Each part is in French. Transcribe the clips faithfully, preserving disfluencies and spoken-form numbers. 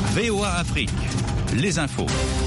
V O A Afrique, les infos.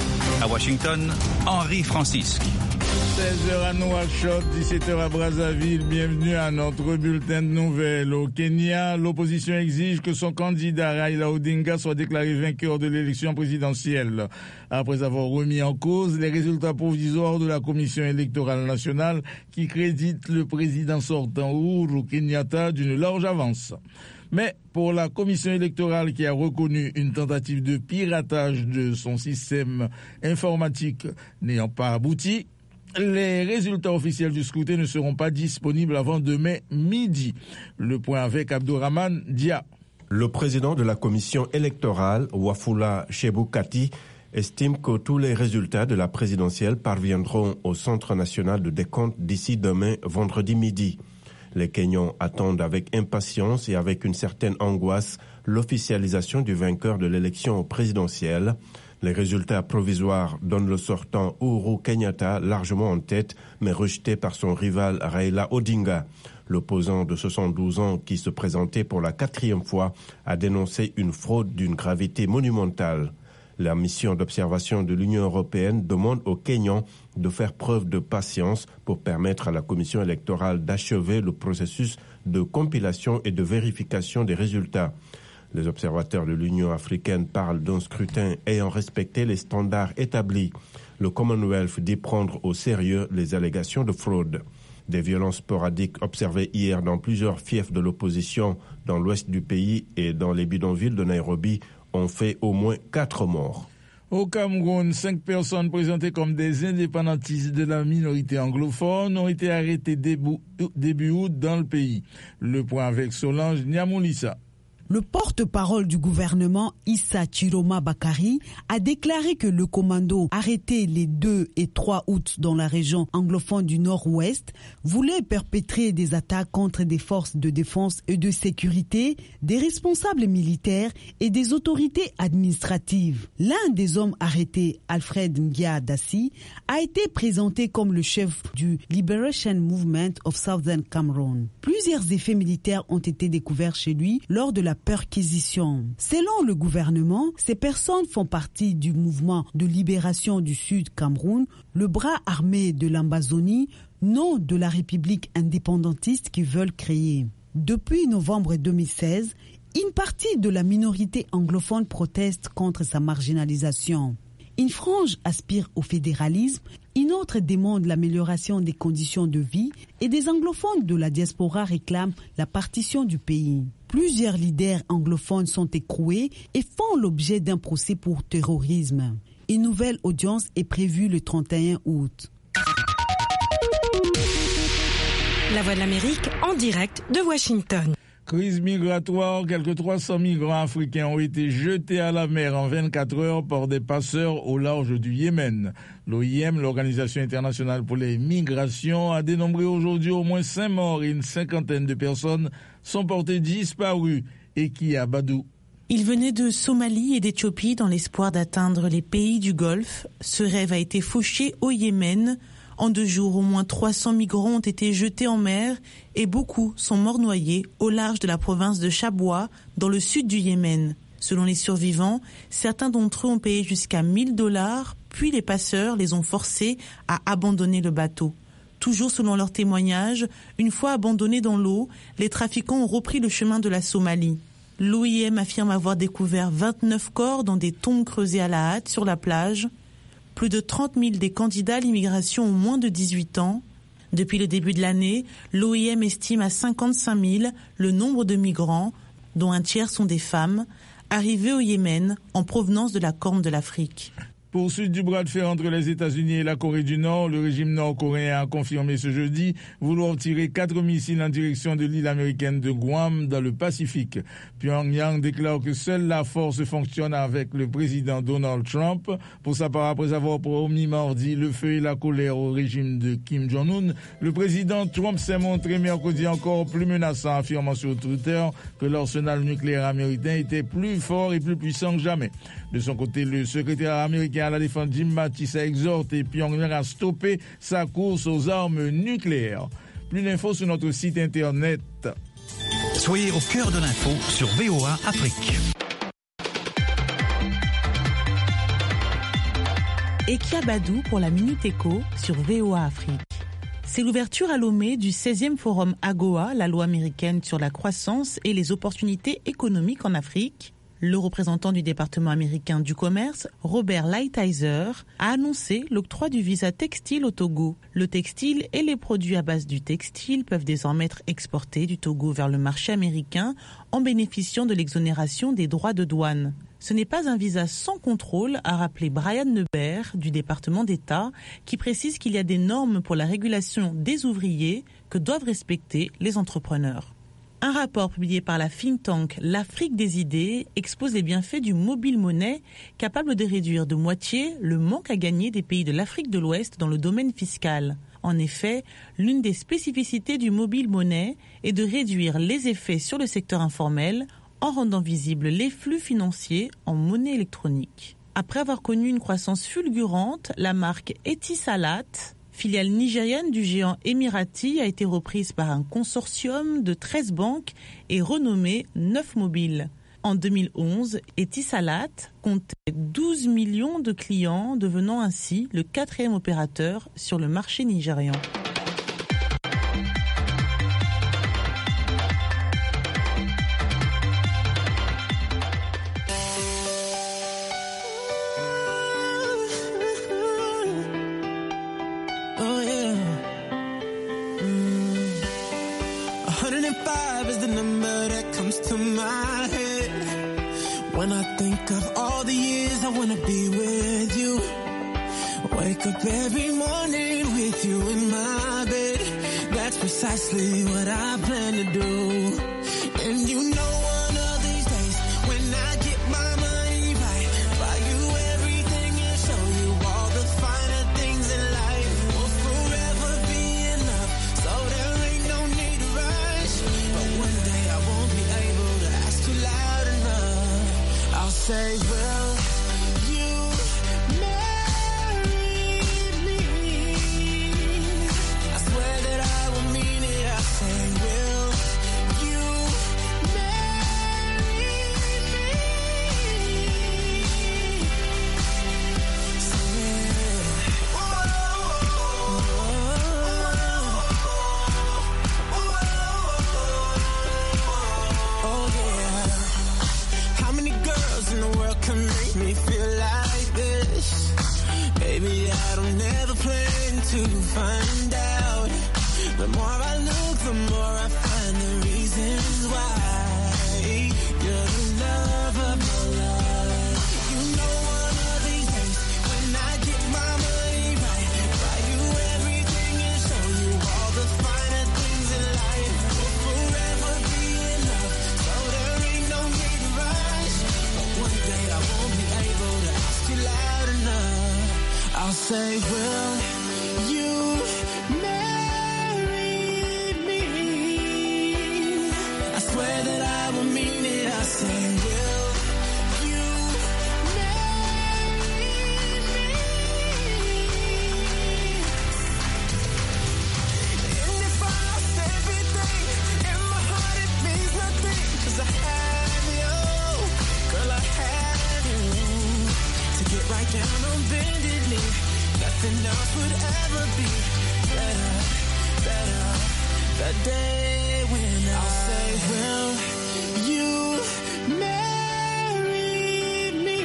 À Washington, Henri Francisque. seize heures à Nouakchott, dix-sept heures à Brazzaville. Bienvenue à notre bulletin de nouvelles. Au Kenya, l'opposition exige que son candidat Raila Odinga soit déclaré vainqueur de l'élection présidentielle. Après avoir remis en cause les résultats provisoires de la Commission électorale nationale qui crédite le président sortant Uhuru Kenyatta d'une large avance. Mais pour la commission électorale qui a reconnu une tentative de piratage de son système informatique n'ayant pas abouti, les résultats officiels du scrutin ne seront pas disponibles avant demain midi. Le point avec Abdourahmane Dia. Le président de la commission électorale, Wafula Chebukati, estime que tous les résultats de la présidentielle parviendront au Centre national de décompte d'ici demain vendredi midi. Les Kenyans attendent avec impatience et avec une certaine angoisse l'officialisation du vainqueur de l'élection présidentielle. Les résultats provisoires donnent le sortant Uhuru Kenyatta largement en tête, mais rejeté par son rival Raila Odinga. L'opposant de soixante-douze ans qui se présentait pour la quatrième fois a dénoncé une fraude d'une gravité monumentale. La mission d'observation de l'Union européenne demande aux Kenyans de faire preuve de patience pour permettre à la commission électorale d'achever le processus de compilation et de vérification des résultats. Les observateurs de l'Union africaine parlent d'un scrutin ayant respecté les standards établis. Le Commonwealth dit prendre au sérieux les allégations de fraude. Des violences sporadiques observées hier dans plusieurs fiefs de l'opposition dans l'ouest du pays et dans les bidonvilles de Nairobi ont fait au moins quatre morts. Au Cameroun, cinq personnes présentées comme des indépendantistes de la minorité anglophone ont été arrêtées début, début août dans le pays. Le point avec Solange Niamoulissa. Le porte-parole du gouvernement, Issa Chiroma Bakari, a déclaré que le commando arrêté les deux et trois août dans la région anglophone du Nord-Ouest voulait perpétrer des attaques contre des forces de défense et de sécurité, des responsables militaires et des autorités administratives. L'un des hommes arrêtés, Alfred Ngia Dassi, a été présenté comme le chef du Liberation Movement of Southern Cameroon. Plusieurs effets militaires ont été découverts chez lui lors de la perquisition. Selon le gouvernement, ces personnes font partie du mouvement de libération du Sud Cameroun, le bras armé de l'Ambazonie, nom de la République indépendantiste qu'ils veulent créer. Depuis novembre deux mille seize, une partie de la minorité anglophone proteste contre sa marginalisation. Une frange aspire au fédéralisme, une autre demande l'amélioration des conditions de vie et des anglophones de la diaspora réclament la partition du pays. Plusieurs leaders anglophones sont écroués et font l'objet d'un procès pour terrorisme. Une nouvelle audience est prévue le trente et un août. La Voix de l'Amérique en direct de Washington. Crise migratoire, quelques trois cents migrants africains ont été jetés à la mer en vingt-quatre heures par des passeurs au large du Yémen. L'O I M, l'Organisation internationale pour les migrations, a dénombré aujourd'hui au moins cinq morts et une cinquantaine de personnes sont portées disparues. Et qui a Badou? Ils venaient de Somalie et d'Éthiopie dans l'espoir d'atteindre les pays du Golfe. Ce rêve a été fauché au Yémen. En deux jours, au moins trois cents migrants ont été jetés en mer et beaucoup sont morts noyés au large de la province de Chabwa, dans le sud du Yémen. Selon les survivants, certains d'entre eux ont payé jusqu'à mille dollars, puis les passeurs les ont forcés à abandonner le bateau. Toujours selon leurs témoignages, une fois abandonnés dans l'eau, les trafiquants ont repris le chemin de la Somalie. L'O I M affirme avoir découvert vingt-neuf corps dans des tombes creusées à la hâte sur la plage. Plus de trente mille des candidats à l'immigration ont moins de dix-huit ans. Depuis le début de l'année, l'O I M estime à cinquante-cinq mille le nombre de migrants, dont un tiers sont des femmes, arrivés au Yémen en provenance de la Corne de l'Afrique. Poursuite du bras de fer entre les États-Unis et la Corée du Nord, le régime nord-coréen a confirmé ce jeudi vouloir tirer quatre missiles en direction de l'île américaine de Guam dans le Pacifique. Pyongyang déclare que seule la force fonctionne avec le président Donald Trump. Pour sa part, après avoir promis mardi le feu et la colère au régime de Kim Jong-un, le président Trump s'est montré mercredi encore plus menaçant, affirmant sur Twitter que l'arsenal nucléaire américain était plus fort et plus puissant que jamais. De son côté, le secrétaire américain à la défense Jim Mattis a exhorté Pyongyang à stopper sa course aux armes nucléaires. Plus d'infos sur notre site internet. Soyez au cœur de l'info sur V O A Afrique. et Kiabadou pour la Minute Éco sur V O A Afrique. C'est l'ouverture à Lomé du seizième forum AGOA, la loi américaine sur la croissance et les opportunités économiques en Afrique. Le représentant du département américain du commerce, Robert Lighthizer, a annoncé l'octroi du visa textile au Togo. Le textile et les produits à base du textile peuvent désormais être exportés du Togo vers le marché américain en bénéficiant de l'exonération des droits de douane. Ce n'est pas un visa sans contrôle, a rappelé Brian Nebert du département d'État, qui précise qu'il y a des normes pour la régulation des ouvriers que doivent respecter les entrepreneurs. Un rapport publié par la think tank L'Afrique des idées expose les bienfaits du mobile money, capable de réduire de moitié le manque à gagner des pays de l'Afrique de l'Ouest dans le domaine fiscal. En effet, l'une des spécificités du mobile money est de réduire les effets sur le secteur informel en rendant visibles les flux financiers en monnaie électronique. Après avoir connu une croissance fulgurante, la marque Etisalat, filiale nigérienne du géant émirati, a été reprise par un consortium de treize banques et renommée Neuf Mobile. En deux mille onze, Etisalat comptait douze millions de clients, devenant ainsi le quatrième opérateur sur le marché nigérian. When I think of all the years I wanna be with you, wake up every morning with you in my bed. That's precisely what I plan to do. And you know one of these days when I get my money right, buy you everything and show you all the finer things in life. Will forever be enough, so there ain't no need to rush. But one day I won't be able to ask you loud enough. I'll say, will you marry me? I swear that I will mean it. I say, will you marry me? Yeah. Oh yeah. How many girls in the world can make me feel like this? Baby, I don't ever plan to find out. The more I look, the more I find the reasons why. You're the love of my life. You know one of these days when I get my money right, buy you everything and show you all the finer things in life. Will forever be enough, so there ain't no need to rush. But one day I won't be able to ask you loud enough. I'll say, will you marry me? I swear that I will mean it. I say, will you marry me? And if I lost everything, in my heart it means nothing, 'cause I have you, girl, I have you. To get right down on bended knee, nothing else would ever be better, better. The day when I'll say, will you marry me?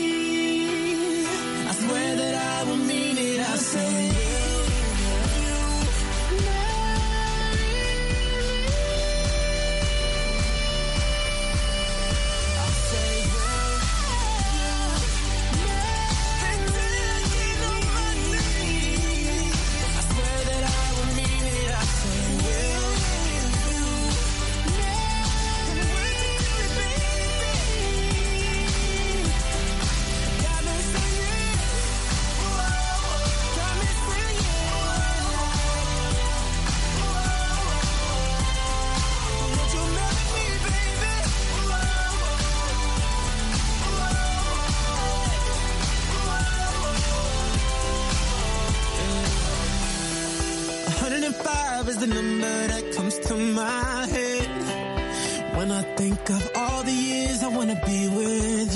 I swear that I will mean it. I say, will you marry me? I'll say, will you marry me? I swear that I will mean it. I say, will you marry me? Got me singing, got me singing. Would you marry me, baby? one hundred five is the number that comes to my head when I think of all the years I wanna be with you.